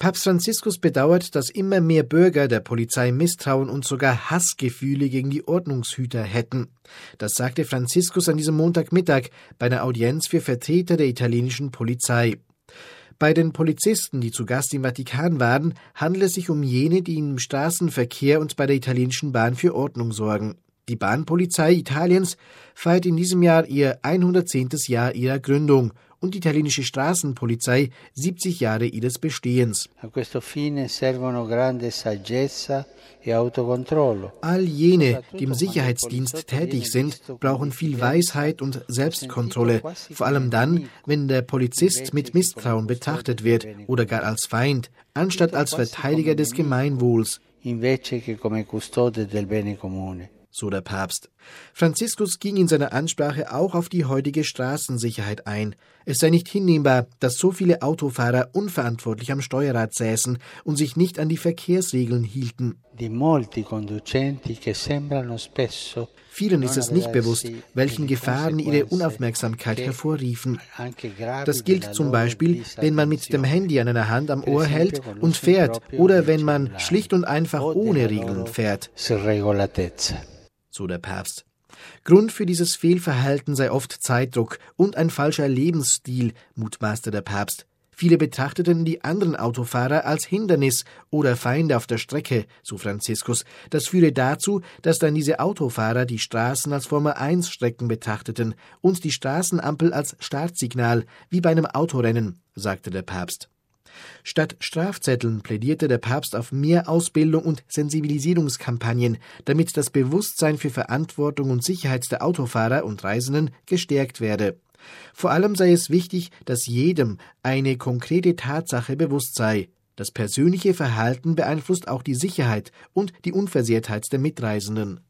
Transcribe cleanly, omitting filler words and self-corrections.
Papst Franziskus bedauert, dass immer mehr Bürger der Polizei misstrauen und sogar Hassgefühle gegen die Ordnungshüter hätten. Das sagte Franziskus an diesem Montagmittag bei einer Audienz für Vertreter der italienischen Polizei. Bei den Polizisten, die zu Gast im Vatikan waren, handelt es sich um jene, die im Straßenverkehr und bei der italienischen Bahn für Ordnung sorgen. Die Bahnpolizei Italiens feiert in diesem Jahr ihr 110. Jahr ihrer Gründung und die italienische Straßenpolizei 70 Jahre ihres Bestehens. All jene, die im Sicherheitsdienst tätig sind, brauchen viel Weisheit und Selbstkontrolle, vor allem dann, wenn der Polizist mit Misstrauen betrachtet wird oder gar als Feind, anstatt als Verteidiger des Gemeinwohls. So der Papst. Franziskus ging in seiner Ansprache auch auf die heutige Straßensicherheit ein. Es sei nicht hinnehmbar, dass so viele Autofahrer unverantwortlich am Steuerrad säßen und sich nicht an die Verkehrsregeln hielten. Vielen ist es nicht bewusst, welchen Gefahren ihre Unaufmerksamkeit hervorriefen. Das gilt zum Beispiel, wenn man mit dem Handy an einer Hand am Ohr hält und fährt oder wenn man schlicht und einfach ohne Regeln fährt. So der Papst. Grund für dieses Fehlverhalten sei oft Zeitdruck und ein falscher Lebensstil, mutmaßte der Papst. Viele betrachteten die anderen Autofahrer als Hindernis oder Feinde auf der Strecke, so Franziskus. Das führe dazu, dass dann diese Autofahrer die Straßen als Formel-1-Strecken betrachteten und die Straßenampel als Startsignal, wie bei einem Autorennen, sagte der Papst. Statt Strafzetteln plädierte der Papst auf mehr Ausbildung und Sensibilisierungskampagnen, damit das Bewusstsein für Verantwortung und Sicherheit der Autofahrer und Reisenden gestärkt werde. Vor allem sei es wichtig, dass jedem eine konkrete Tatsache bewusst sei. Das persönliche Verhalten beeinflusst auch die Sicherheit und die Unversehrtheit der Mitreisenden.